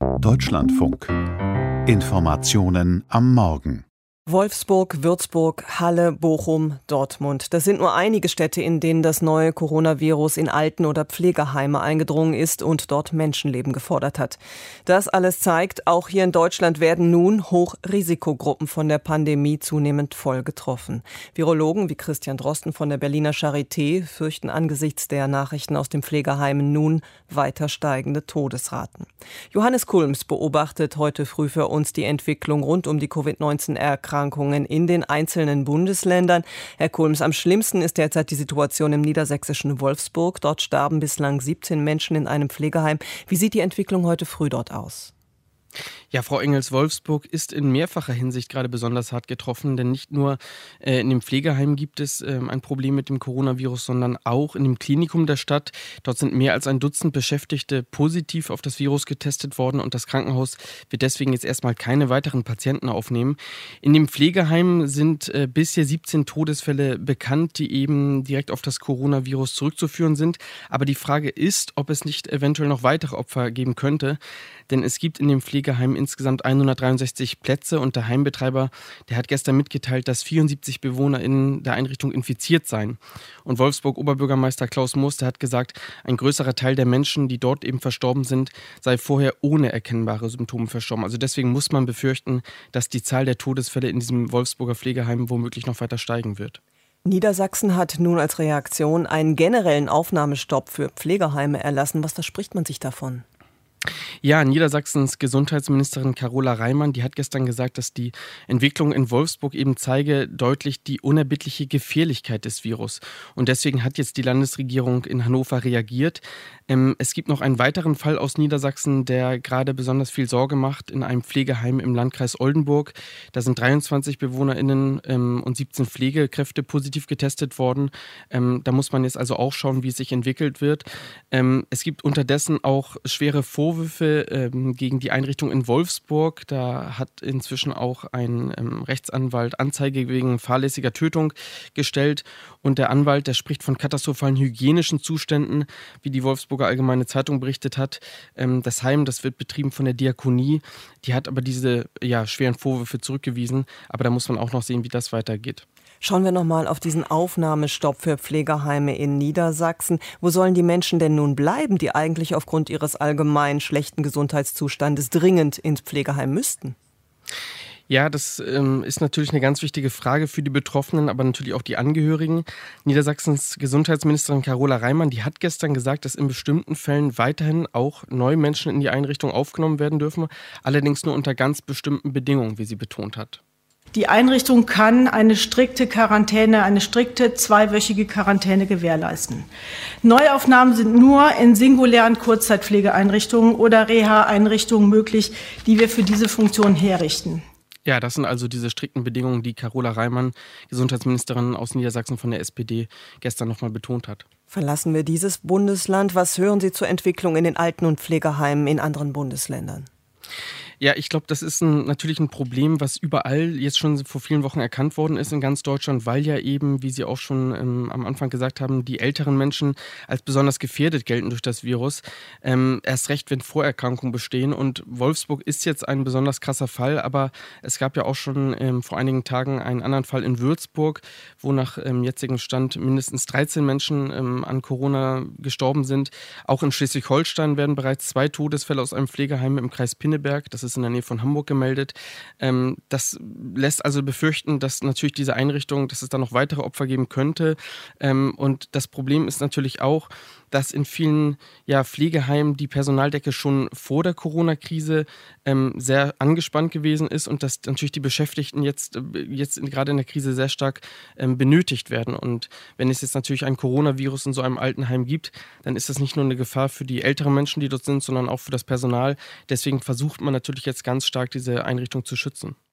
Deutschlandfunk. Informationen am Morgen. Wolfsburg, Würzburg, Halle, Bochum, Dortmund. Das sind nur einige Städte, in denen das neue Coronavirus in Alten- oder Pflegeheime eingedrungen ist und dort Menschenleben gefordert hat. Das alles zeigt, auch hier in Deutschland werden nun Hochrisikogruppen von der Pandemie zunehmend voll getroffen. Virologen wie Christian Drosten von der Berliner Charité fürchten angesichts der Nachrichten aus den Pflegeheimen nun weiter steigende Todesraten. Johannes Kulms beobachtet heute früh für uns die Entwicklung rund um die Covid-19-Erkrankungen in den einzelnen Bundesländern. Herr Kulms, am schlimmsten ist derzeit die Situation im niedersächsischen Wolfsburg. Dort starben bislang 17 Menschen in einem Pflegeheim. Wie sieht die Entwicklung heute früh dort aus? Ja, Frau Engels, Wolfsburg ist in mehrfacher Hinsicht gerade besonders hart getroffen, denn nicht nur in dem Pflegeheim gibt es ein Problem mit dem Coronavirus, sondern auch in dem Klinikum der Stadt. Dort sind mehr als ein Dutzend Beschäftigte positiv auf das Virus getestet worden und das Krankenhaus wird deswegen jetzt erstmal keine weiteren Patienten aufnehmen. In dem Pflegeheim sind bisher 17 Todesfälle bekannt, die eben direkt auf das Coronavirus zurückzuführen sind. Aber die Frage ist, ob es nicht eventuell noch weitere Opfer geben könnte, denn es gibt in dem Pflegeheim insgesamt 163 Plätze und der Heimbetreiber, der hat gestern mitgeteilt, dass 74 BewohnerInnen der Einrichtung infiziert seien. Und Wolfsburg-Oberbürgermeister Klaus Moos, der hat gesagt, ein größerer Teil der Menschen, die dort eben verstorben sind, sei vorher ohne erkennbare Symptome verstorben. Also deswegen muss man befürchten, dass die Zahl der Todesfälle in diesem Wolfsburger Pflegeheim womöglich noch weiter steigen wird. Niedersachsen hat nun als Reaktion einen generellen Aufnahmestopp für Pflegeheime erlassen. Was verspricht man sich davon? Ja, Niedersachsens Gesundheitsministerin Carola Reimann, die hat gestern gesagt, dass die Entwicklung in Wolfsburg eben zeige deutlich die unerbittliche Gefährlichkeit des Virus. Und deswegen hat jetzt die Landesregierung in Hannover reagiert. Es gibt noch einen weiteren Fall aus Niedersachsen, der gerade besonders viel Sorge macht, in einem Pflegeheim im Landkreis Oldenburg. Da sind 23 BewohnerInnen und 17 Pflegekräfte positiv getestet worden. Da muss man jetzt also auch schauen, wie es sich entwickelt wird. Es gibt unterdessen auch schwere Vorwürfe gegen die Einrichtung in Wolfsburg. Da hat inzwischen auch ein Rechtsanwalt Anzeige wegen fahrlässiger Tötung gestellt. Und der Anwalt, der spricht von katastrophalen hygienischen Zuständen, wie die Wolfsburger Allgemeine Zeitung berichtet hat. Das Heim, das wird betrieben von der Diakonie. Die hat aber diese schweren Vorwürfe zurückgewiesen. Aber da muss man auch noch sehen, wie das weitergeht. Schauen wir nochmal auf diesen Aufnahmestopp für Pflegeheime in Niedersachsen. Wo sollen die Menschen denn nun bleiben, die eigentlich aufgrund ihres allgemein schlechten Gesundheitszustandes dringend ins Pflegeheim müssten? Ja, das ist natürlich eine ganz wichtige Frage für die Betroffenen, aber natürlich auch die Angehörigen. Niedersachsens Gesundheitsministerin Carola Reimann, die hat gestern gesagt, dass in bestimmten Fällen weiterhin auch neue Menschen in die Einrichtung aufgenommen werden dürfen, allerdings nur unter ganz bestimmten Bedingungen, wie sie betont hat. Die Einrichtung kann eine strikte 2-wöchige Quarantäne gewährleisten. Neuaufnahmen sind nur in singulären Kurzzeitpflegeeinrichtungen oder Reha-Einrichtungen möglich, die wir für diese Funktion herrichten. Ja, das sind also diese strikten Bedingungen, die Carola Reimann, Gesundheitsministerin aus Niedersachsen von der SPD, gestern nochmal betont hat. Verlassen wir dieses Bundesland. Was hören Sie zur Entwicklung in den Alten- und Pflegeheimen in anderen Bundesländern? Ja, ich glaube, das ist natürlich ein Problem, was überall jetzt schon vor vielen Wochen erkannt worden ist in ganz Deutschland, weil ja eben, wie Sie auch schon am Anfang gesagt haben, die älteren Menschen als besonders gefährdet gelten durch das Virus. Erst recht, wenn Vorerkrankungen bestehen. Und Wolfsburg ist jetzt ein besonders krasser Fall, aber es gab ja auch schon vor einigen Tagen einen anderen Fall in Würzburg, wo nach jetzigem Stand mindestens 13 Menschen an Corona gestorben sind. Auch in Schleswig-Holstein werden bereits 2 Todesfälle aus einem Pflegeheim im Kreis Pinneberg, das ist in der Nähe von Hamburg, gemeldet. Das lässt also befürchten, dass natürlich diese Einrichtung, dass es da noch weitere Opfer geben könnte. Und das Problem ist natürlich auch, dass in vielen Pflegeheimen die Personaldecke schon vor der Corona-Krise sehr angespannt gewesen ist und dass natürlich die Beschäftigten jetzt gerade in der Krise sehr stark benötigt werden. Und wenn es jetzt natürlich ein Coronavirus in so einem Altenheim gibt, dann ist das nicht nur eine Gefahr für die älteren Menschen, die dort sind, sondern auch für das Personal. Deswegen versucht man natürlich jetzt ganz stark, diese Einrichtung zu schützen.